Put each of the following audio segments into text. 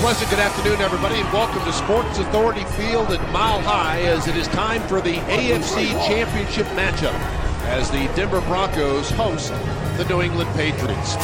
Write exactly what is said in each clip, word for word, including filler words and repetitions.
pleasant good afternoon, everybody, and welcome to Sports Authority Field at Mile High as it is time for the A F C Championship matchup as the Denver Broncos host the New England Patriots.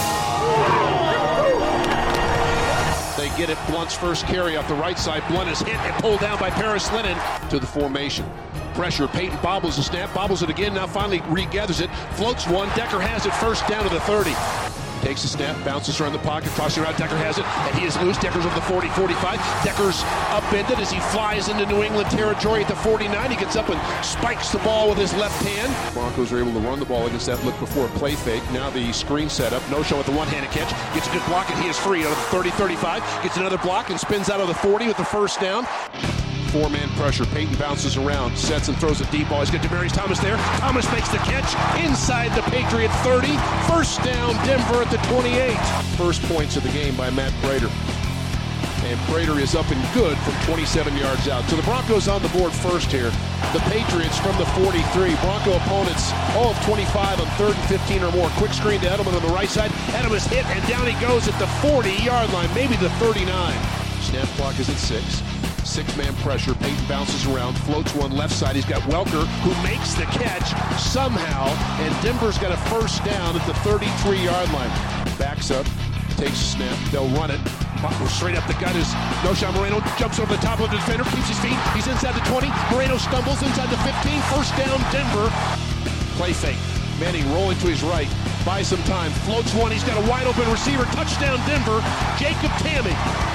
They get it. Blunt's first carry off the right side. Blunt is hit and pulled down by Paris Lennon to the formation. Pressure. Peyton bobbles the snap, bobbles it again, now finally regathers it, floats one. Decker has it, first down to the thirty. Takes the snap, bounces around the pocket, crossing around. Decker has it, and he is loose. Decker's over the forty, forty-five. Decker's upended as he flies into New England territory at the forty-nine. He gets up and spikes the ball with his left hand. Broncos are able to run the ball against that look before play fake. Now the screen setup. No show with the one-handed catch. Gets a good block, and he is free out of the thirty, thirty-five. Gets another block and spins out of the forty with the first down. Four-man pressure. Peyton bounces around, sets and throws a deep ball. He's got Demaryius Thomas there. Thomas makes the catch inside the Patriot thirty. First down, Denver at the twenty-eight. First points of the game by Matt Prater. And Prater is up and good from twenty-seven yards out. So the Broncos on the board first here. The Patriots from the forty-three. Bronco opponents all of twenty-five on third and fifteen or more. Quick screen to Edelman on the right side. Edelman's hit, and down he goes at the forty-yard line, maybe the thirty-nine. Snap clock is at six. Six-man pressure. Peyton bounces around, floats one left side. He's got Welker, who makes the catch somehow, and Denver's got a first down at the thirty-three-yard line. Backs up, takes a snap. They'll run it. Straight up the gut is Noshawn Moreno. Jumps over the top of the defender, keeps his feet. He's inside the twenty. Moreno stumbles inside the fifteen. First down, Denver. Play fake. Manning rolling to his right. Buys some time. Floats one. He's got a wide-open receiver. Touchdown, Denver. Jacob Tamme.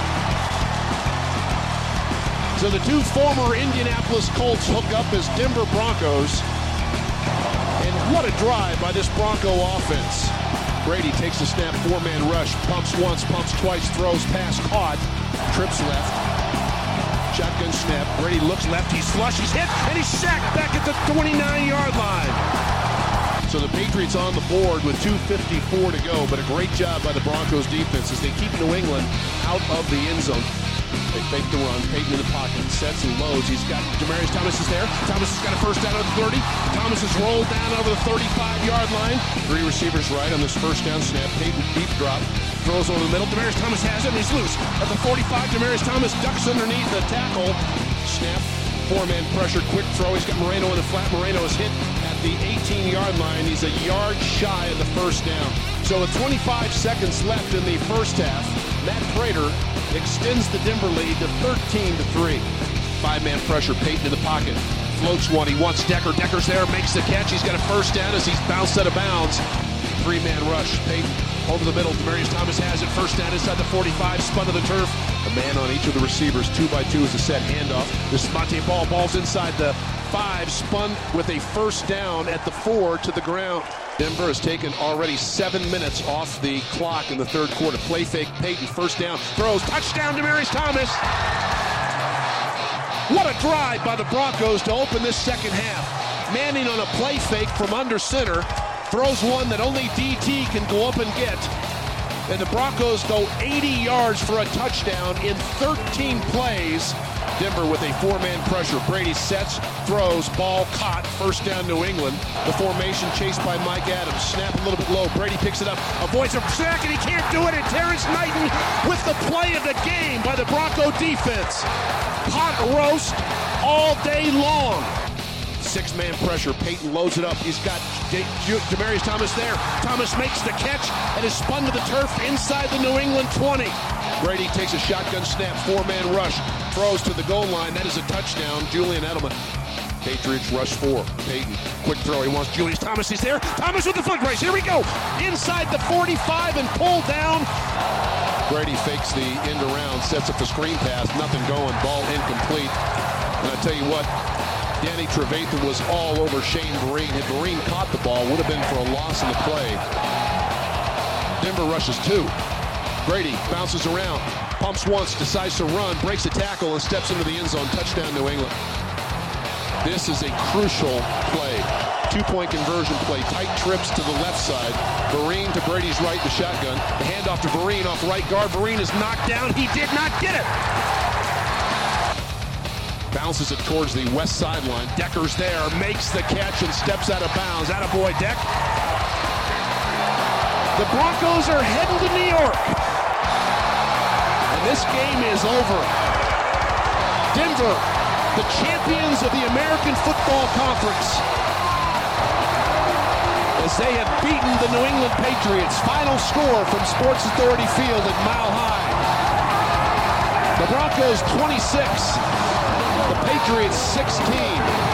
So the two former Indianapolis Colts hook up as Denver Broncos. And what a drive by this Bronco offense. Brady takes the snap, four-man rush, pumps once, pumps twice, throws, pass, caught, trips left. Shotgun snap, Brady looks left, he's flush, he's hit, and he's sacked back at the twenty-nine-yard line. So the Patriots on the board with two fifty-four to go, but a great job by the Broncos defense as they keep New England out of the end zone. They fake the run, Peyton in the pocket, sets and loads. He's got Demaryius Thomas is there. Thomas has got a first down at the thirty. Thomas is rolled down over the thirty-five-yard line. Three receivers right on this first down snap. Peyton deep drop, throws over the middle. Demaryius Thomas has it, and he's loose. At the forty-five, Demaryius Thomas ducks underneath the tackle. Snap, four-man pressure, quick throw. He's got Moreno in the flat. Moreno is hit at the eighteen-yard line. He's a yard shy of the first down. So with twenty-five seconds left in the first half, Matt Prater extends the Denver lead to thirteen to three. Five-man pressure, Peyton in the pocket. Floats one, he wants Decker. Decker's there, makes the catch. He's got a first down as he's bounced out of bounds. Three-man rush, Peyton over the middle. Demaryius Thomas has it. First down inside the forty-five, spun to the turf. A man on each of the receivers. Two by two is a set handoff. This is Monte Ball. Ball's inside the five, spun with a first down at the four to the ground. Denver has taken already seven minutes off the clock in the third quarter. Play fake, Peyton, first down, throws, touchdown, Demaryius Thomas. What a drive by the Broncos to open this second half. Manning on a play fake from under center, throws one that only D T can go up and get. And the Broncos go eighty yards for a touchdown in thirteen plays. Denver with a four-man pressure. Brady sets, throws, ball caught, first down New England. The formation chased by Mike Adams. Snap a little bit low. Brady picks it up, avoids a sack, and he can't do it. And Terrence Knighton with the play of the game by the Bronco defense. Pot roast all day long. Six-man pressure. Peyton loads it up. He's got Demaryius Thomas there. Thomas makes the catch and is spun to the turf inside the New England twenty. Brady takes a shotgun snap, four-man rush, throws to the goal line. That is a touchdown. Julian Edelman. Patriots rush four. Peyton, quick throw. He wants Julius Thomas. He's there. Thomas with the foot race. Here we go. Inside the forty-five and pulled down. Brady fakes the end around, sets up the screen pass. Nothing going. Ball incomplete. And I tell you what, Danny Trevathan was all over Shane Vereen. Had Vereen caught the ball, would have been for a loss in the play. Denver rushes two. Brady bounces around, pumps once, decides to run, breaks a tackle, and steps into the end zone. Touchdown, New England. This is a crucial play. Two-point conversion play. Tight trips to the left side. Vereen to Brady's right, the shotgun. The handoff to Vereen off right guard. Vereen is knocked down. He did not get it. Bounces it towards the west sideline. Decker's there, makes the catch, and steps out of bounds. Attaboy, Deck. The Broncos are heading to New York. this game is over. Denver, the champions of the American Football Conference, as they have beaten the New England Patriots. Final score from Sports Authority Field at Mile High. The Broncos twenty-six, the Patriots sixteen.